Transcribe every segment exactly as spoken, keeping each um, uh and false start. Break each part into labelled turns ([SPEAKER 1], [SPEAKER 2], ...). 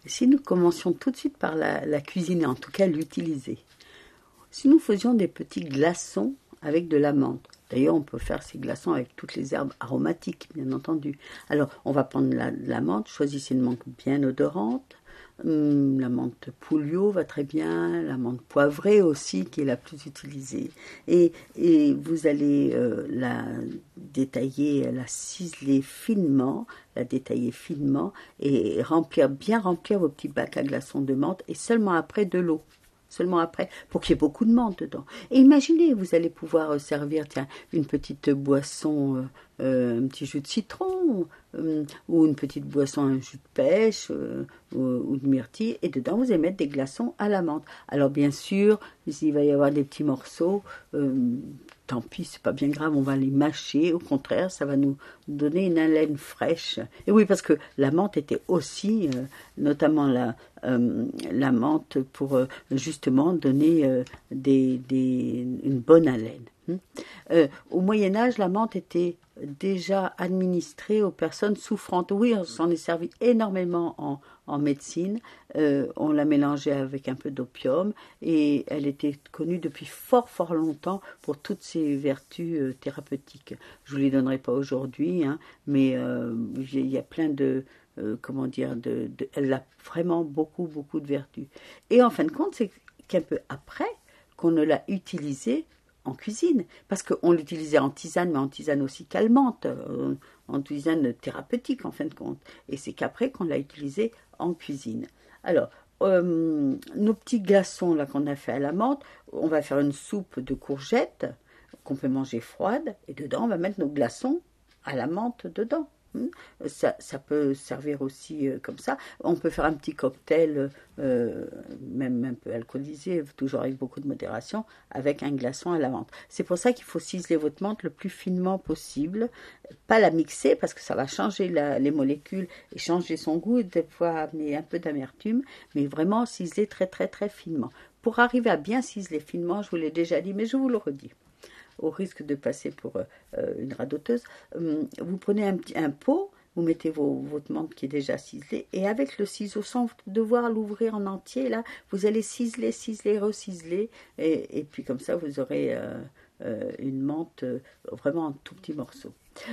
[SPEAKER 1] Si nous commencions tout de suite par la, la cuisiner, en tout cas l'utiliser, si nous faisions des petits glaçons avec de la menthe, d'ailleurs on peut faire ces glaçons avec toutes les herbes aromatiques, bien entendu. Alors on va prendre la, la menthe, choisissez une menthe bien odorante, hum, la menthe Pouliot va très bien, la menthe poivrée aussi qui est la plus utilisée. Et, et vous allez euh, la détailler, la ciseler finement, la détailler finement et remplir, bien remplir vos petits bacs à glaçons de menthe et seulement après de l'eau. Seulement après, pour qu'il y ait beaucoup de menthe dedans. Et imaginez, vous allez pouvoir euh, servir tiens, une petite boisson, euh, euh, un petit jus de citron, euh, ou une petite boisson, un jus de pêche, euh, ou, ou de myrtille, et dedans vous allez mettre des glaçons à la menthe. Alors bien sûr, s'il va y avoir des petits morceaux, euh, tant pis, c'est pas bien grave, on va les mâcher, au contraire, ça va nous donner une haleine fraîche. Et oui, parce que la menthe était aussi, euh, notamment la, euh, la menthe, pour euh, justement donner euh, des, des, une bonne haleine. Euh, au Moyen-Âge, la menthe était déjà administrée aux personnes souffrantes. Oui, on s'en est servi énormément en, en médecine. Euh, on la mélangeait avec un peu d'opium et elle était connue depuis fort, fort longtemps pour toutes ses vertus euh, thérapeutiques. Je ne vous les donnerai pas aujourd'hui, hein, mais euh, il y a plein de... Euh, comment dire, de, de, elle a vraiment beaucoup, beaucoup de vertus. Et en fin de compte, c'est qu'un peu après qu'on ne l'a utilisée en cuisine, parce qu'on l'utilisait en tisane, mais en tisane aussi calmante, euh, en tisane thérapeutique en fin de compte. Et c'est qu'après qu'on l'a utilisée en cuisine. Alors, euh, nos petits glaçons là qu'on a fait à la menthe, on va faire une soupe de courgettes qu'on peut manger froide, et dedans on va mettre nos glaçons à la menthe dedans. Ça, ça peut servir aussi euh, comme ça. On peut faire un petit cocktail, euh, même un peu alcoolisé, toujours avec beaucoup de modération, avec un glaçon à la menthe. C'est pour ça qu'il faut ciseler votre menthe le plus finement possible. Pas la mixer parce que ça va changer la, les molécules et changer son goût et des fois amener un peu d'amertume, mais vraiment ciseler très très très finement. Pour arriver à bien ciseler finement, je vous l'ai déjà dit, mais je vous le redis, au risque de passer pour euh, une radoteuse, euh, vous prenez un, un pot, vous mettez vos, votre menthe qui est déjà ciselée, et avec le ciseau, sans devoir l'ouvrir en entier, là, vous allez ciseler, ciseler, reciseler, et, et puis comme ça, vous aurez euh, euh, une menthe euh, vraiment en tout petits morceaux.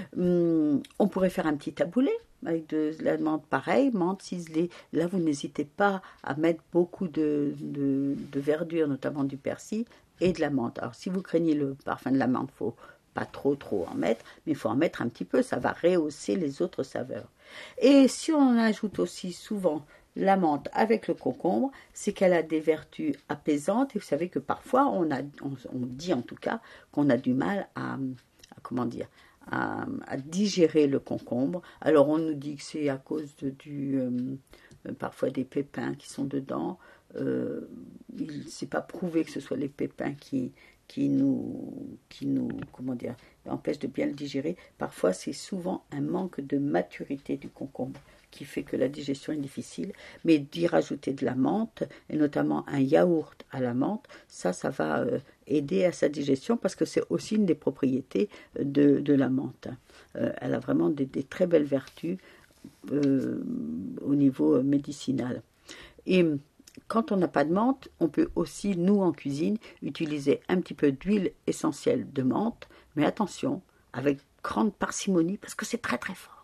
[SPEAKER 1] Hum, on pourrait faire un petit taboulé avec de, de la menthe pareil, menthe ciselée. Là, vous n'hésitez pas à mettre beaucoup de, de, de verdure, notamment du persil, et de la menthe. Alors, si vous craignez le parfum de la menthe, il ne faut pas trop, trop en mettre, mais il faut en mettre un petit peu, ça va rehausser les autres saveurs. Et si on en ajoute aussi souvent la menthe avec le concombre, c'est qu'elle a des vertus apaisantes, et vous savez que parfois, on, a, on, on dit en tout cas qu'on a du mal à, à comment dire, à, à digérer le concombre. Alors, on nous dit que c'est à cause de, du, euh, parfois des pépins qui sont dedans. Euh, il n'est pas prouvé que ce soit les pépins qui, qui, nous, qui nous comment dire, empêchent de bien le digérer. Parfois, c'est souvent un manque de maturité du concombre qui fait que la digestion est difficile. Mais d'y rajouter de la menthe, et notamment un yaourt à la menthe, ça, ça va euh, aider à sa digestion parce que c'est aussi une des propriétés de, de la menthe. Euh, elle a vraiment des, des très belles vertus euh, au niveau euh, médicinal. Et quand on n'a pas de menthe, on peut aussi, nous en cuisine, utiliser un petit peu d'huile essentielle de menthe, mais attention, avec grande parcimonie, parce que c'est très très fort.